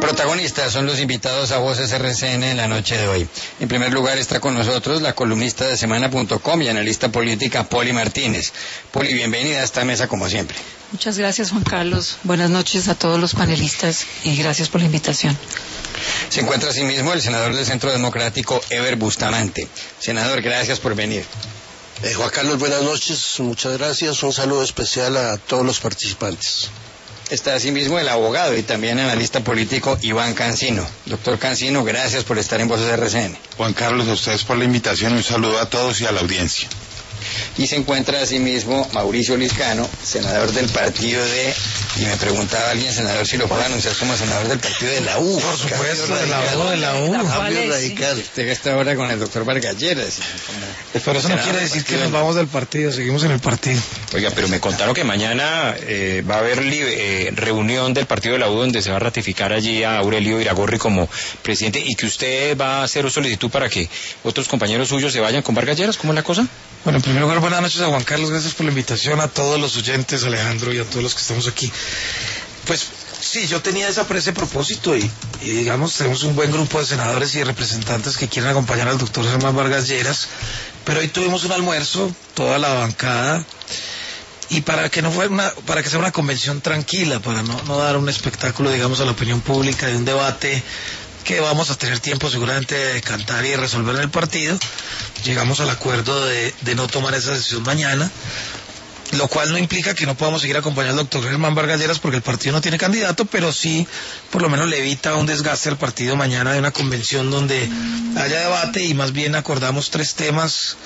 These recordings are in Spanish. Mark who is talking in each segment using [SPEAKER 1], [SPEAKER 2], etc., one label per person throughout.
[SPEAKER 1] Protagonistas son los invitados a Voces RCN en la noche de hoy. En primer lugar está con nosotros la columnista de semana.com y analista política Poli Martínez. Poli, bienvenida a esta mesa como siempre.
[SPEAKER 2] Muchas gracias, Juan Carlos. Buenas noches a todos los panelistas y gracias por la invitación.
[SPEAKER 1] Se encuentra asimismo el senador del Centro Democrático, Ever Bustamante. Senador, gracias por venir.
[SPEAKER 3] Juan Carlos, buenas noches, muchas gracias. Un saludo especial a todos los participantes.
[SPEAKER 1] Está asimismo el abogado y también analista político Iván Cancino. Doctor Cancino, gracias por estar en Voces RCN.
[SPEAKER 4] Juan Carlos, a ustedes por la invitación, un saludo a todos y a la audiencia.
[SPEAKER 1] Y se encuentra asimismo Mauricio Liscano, senador del partido de... Y me preguntaba alguien, senador, si lo puedo anunciar como senador del partido de la U.
[SPEAKER 3] Por supuesto, de la U.
[SPEAKER 1] Cambio radical. Usted está ahora con el doctor Vargas Lleras.
[SPEAKER 3] Pero eso no quiere decir que nos vamos del partido, seguimos en el partido.
[SPEAKER 5] Oiga, pero me contaron que mañana va a haber reunión del partido de la U donde se va a ratificar allí a Aurelio Iragorri como presidente y que usted va a hacer solicitud para que otros compañeros suyos se vayan con Vargas Lleras. ¿Cómo es la cosa?
[SPEAKER 3] Bueno, en primer lugar, buenas noches a Juan Carlos, gracias por la invitación, a todos los oyentes, Alejandro, y a todos los que estamos aquí. Pues sí, yo tenía ese propósito y digamos, tenemos un buen grupo de senadores y de representantes que quieren acompañar al doctor Germán Vargas Lleras, pero hoy tuvimos un almuerzo, toda la bancada, y para que sea una convención tranquila, para no dar un espectáculo, digamos, a la opinión pública de un debate que vamos a tener tiempo seguramente de decantar y de resolver en el partido, llegamos al acuerdo de no tomar esa decisión mañana, lo cual no implica que no podamos seguir acompañando al doctor Germán Vargas Lleras porque el partido no tiene candidato, pero sí por lo menos le evita un desgaste al partido mañana de una convención donde haya debate y más bien acordamos 3 temas.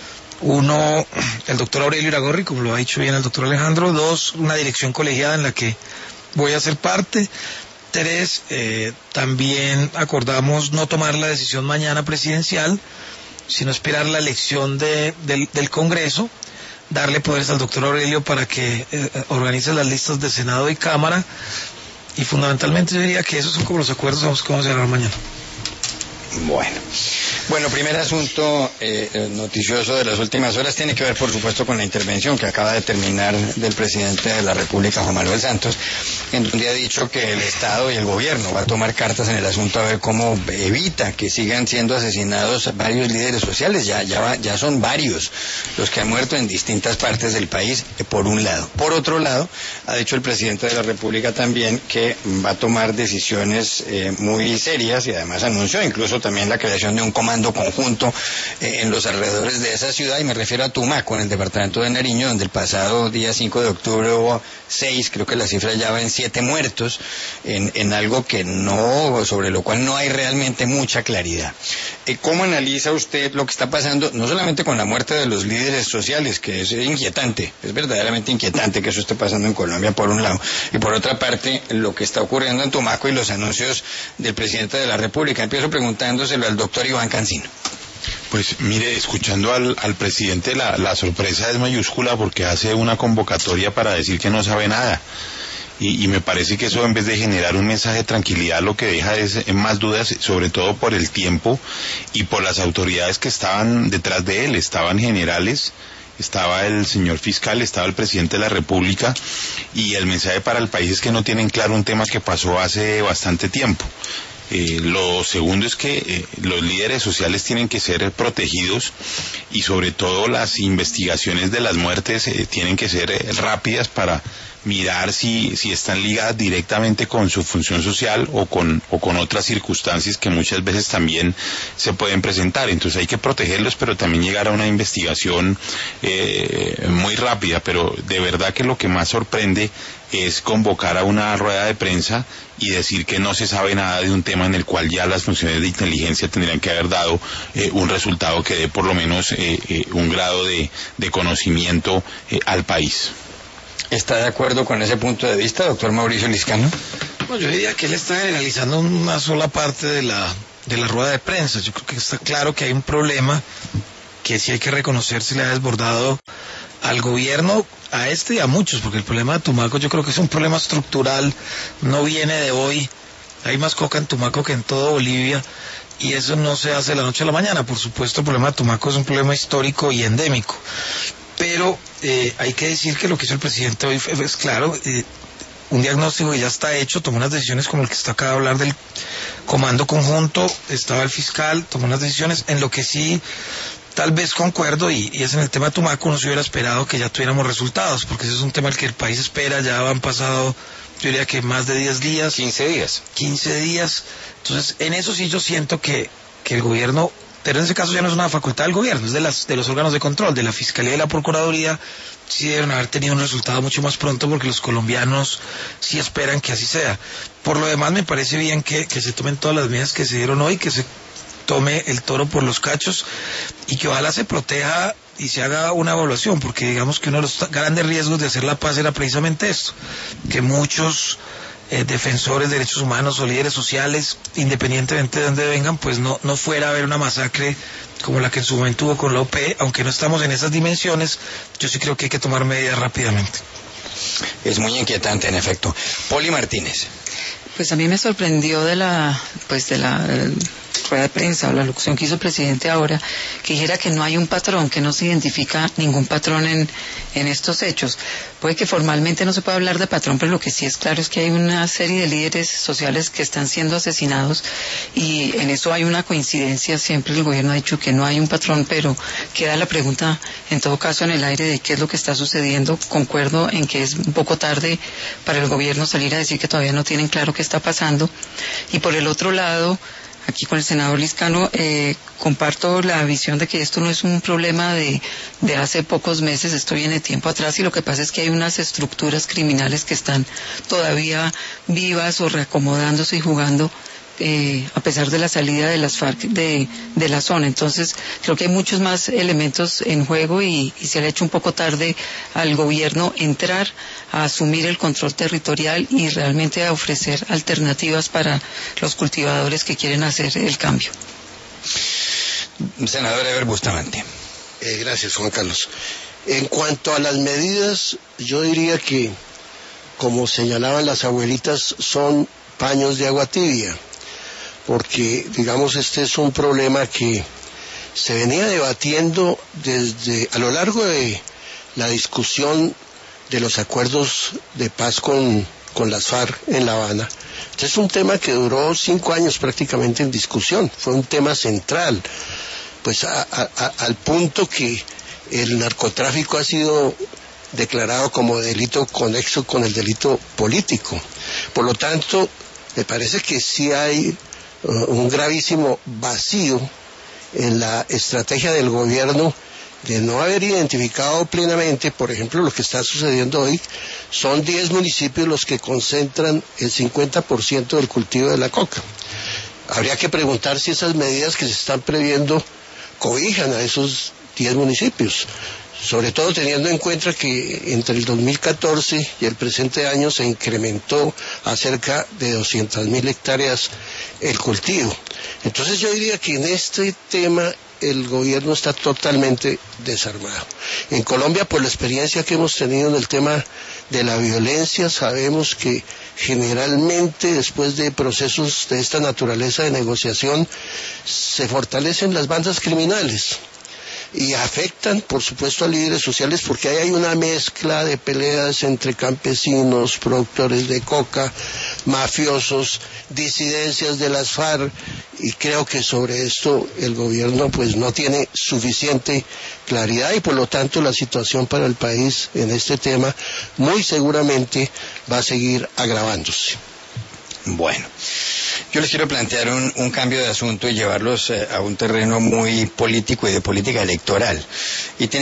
[SPEAKER 3] 1, el doctor Aurelio Iragorri, como lo ha dicho bien el doctor Alejandro. 2, una dirección colegiada en la que voy a ser parte. 3, también acordamos no tomar la decisión mañana presidencial, sino esperar la elección del Congreso, darle poderes al doctor Aurelio para que organice las listas de Senado y Cámara, y fundamentalmente yo diría que esos son como los acuerdos que vamos a llegar mañana.
[SPEAKER 1] Bueno, primer asunto noticioso de las últimas horas tiene que ver, por supuesto, con la intervención que acaba de terminar del presidente de la República, Juan Manuel Santos, en donde ha dicho que el Estado y el gobierno va a tomar cartas en el asunto a ver cómo evita que sigan siendo asesinados varios líderes sociales. Ya son varios los que han muerto en distintas partes del país, por un lado. Por otro lado, ha dicho el presidente de la República también que va a tomar decisiones muy serias, y además anunció incluso también la creación de un comando conjunto en los alrededores de esa ciudad, y me refiero a Tumaco, en el departamento de Nariño, donde el pasado día 5 de octubre hubo 6, creo que la cifra ya va en 7 muertos, en algo sobre lo cual no hay realmente mucha claridad. ¿Cómo analiza usted lo que está pasando, no solamente con la muerte de los líderes sociales, que es inquietante, es verdaderamente inquietante que eso esté pasando en Colombia por un lado, y por otra parte lo que está ocurriendo en Tumaco y los anuncios del presidente de la República? Empiezo preguntándoselo al doctor Iván Cancino.
[SPEAKER 4] Pues mire, escuchando al presidente, la sorpresa es mayúscula porque hace una convocatoria para decir que no sabe nada. Y me parece que eso, en vez de generar un mensaje de tranquilidad, lo que deja es más dudas, sobre todo por el tiempo y por las autoridades que estaban detrás de él. Estaban generales, estaba el señor fiscal, estaba el presidente de la República, y el mensaje para el país es que no tienen claro un tema que pasó hace bastante tiempo. Lo segundo es que los líderes sociales tienen que ser protegidos, y sobre todo las investigaciones de las muertes tienen que ser rápidas para mirar si están ligadas directamente con su función social o con otras circunstancias que muchas veces también se pueden presentar. Entonces hay que protegerlos, pero también llegar a una investigación muy rápida. Pero de verdad que lo que más sorprende es convocar a una rueda de prensa y decir que no se sabe nada de un tema en el cual ya las funciones de inteligencia tendrían que haber dado un resultado que dé por lo menos un grado de conocimiento al país.
[SPEAKER 1] ¿Está de acuerdo con ese punto de vista, doctor Mauricio Liscano?
[SPEAKER 3] No, yo diría que él está generalizando una sola parte de la rueda de prensa. Yo creo que está claro que hay un problema que sí hay que reconocer, se le ha desbordado al gobierno, a este y a muchos, porque el problema de Tumaco yo creo que es un problema estructural, no viene de hoy. Hay más coca en Tumaco que en todo Bolivia, y eso no se hace de la noche a la mañana. Por supuesto, el problema de Tumaco es un problema histórico y endémico. Pero hay que decir que lo que hizo el presidente hoy es claro, un diagnóstico que ya está hecho, tomó unas decisiones como el que está acá de hablar del comando conjunto, estaba el fiscal, tomó unas decisiones, en lo que sí tal vez concuerdo, y es en el tema de Tumaco. Uno se hubiera esperado que ya tuviéramos resultados, porque ese es un tema al que el país espera. Ya han pasado, yo diría que más de 10 días.
[SPEAKER 5] 15 días.
[SPEAKER 3] 15 días. Entonces, en eso sí yo siento que el gobierno, pero en ese caso ya no es una facultad del gobierno, es de los órganos de control, de la Fiscalía y la Procuraduría. Sí deben haber tenido un resultado mucho más pronto, porque los colombianos sí esperan que así sea. Por lo demás, me parece bien que se tomen todas las medidas que se dieron hoy, que se tome el toro por los cachos, y que ojalá se proteja y se haga una evaluación, porque digamos que uno de los grandes riesgos de hacer la paz era precisamente esto, que muchos defensores de derechos humanos o líderes sociales, independientemente de dónde vengan, pues no fuera a haber una masacre como la que en su momento hubo con la OP. Aunque no estamos en esas dimensiones, yo sí creo que hay que tomar medidas rápidamente.
[SPEAKER 1] Es muy inquietante, en efecto. Poli Martínez.
[SPEAKER 2] Pues a mí me sorprendió de la rueda de prensa o la locución que hizo el presidente ahora, que dijera que no hay un patrón, que no se identifica ningún patrón en estos hechos. Puede que formalmente no se pueda hablar de patrón, pero lo que sí es claro es que hay una serie de líderes sociales que están siendo asesinados, y en eso hay una coincidencia. Siempre el gobierno ha dicho que no hay un patrón, pero queda la pregunta en todo caso en el aire de qué es lo que está sucediendo. Concuerdo en que es un poco tarde para el gobierno salir a decir que todavía no tienen claro qué está pasando. Y por el otro lado, aquí con el senador Liscano, comparto la visión de que esto no es un problema de hace pocos meses, esto viene de tiempo atrás, y lo que pasa es que hay unas estructuras criminales que están todavía vivas o reacomodándose y jugando a pesar de la salida de las FARC de la zona. Entonces creo que hay muchos más elementos en juego, y se le ha hecho un poco tarde al gobierno entrar a asumir el control territorial y realmente a ofrecer alternativas para los cultivadores que quieren hacer el cambio.
[SPEAKER 1] Senador Eber Bustamante.
[SPEAKER 6] Gracias, Juan Carlos. En cuanto a las medidas, yo diría que, como señalaban las abuelitas, son paños de agua tibia, porque, digamos, este es un problema que se venía debatiendo desde a lo largo de la discusión de los acuerdos de paz con las FARC en La Habana. Este es un tema que duró 5 años prácticamente en discusión, fue un tema central, pues al punto que el narcotráfico ha sido declarado como delito conexo con el delito político. Por lo tanto, me parece que sí hay un gravísimo vacío en la estrategia del gobierno de no haber identificado plenamente, por ejemplo, lo que está sucediendo hoy. Son 10 municipios los que concentran el 50% del cultivo de la coca. Habría que preguntar si esas medidas que se están previendo cobijan a esos 10 municipios, sobre todo teniendo en cuenta que entre el 2014 y el presente año se incrementó a cerca de 200.000 hectáreas el cultivo. Entonces yo diría que en este tema el gobierno está totalmente desarmado. En Colombia, por la experiencia que hemos tenido en el tema de la violencia, sabemos que generalmente después de procesos de esta naturaleza de negociación se fortalecen las bandas criminales y afectan, por supuesto, a líderes sociales, porque ahí hay una mezcla de peleas entre campesinos, productores de coca, mafiosos, disidencias de las FARC, y creo que sobre esto el gobierno pues no tiene suficiente claridad, y por lo tanto la situación para el país en este tema muy seguramente va a seguir agravándose.
[SPEAKER 1] Bueno, yo les quiero plantear un cambio de asunto y llevarlos a un terreno muy político y de política electoral. Y tiene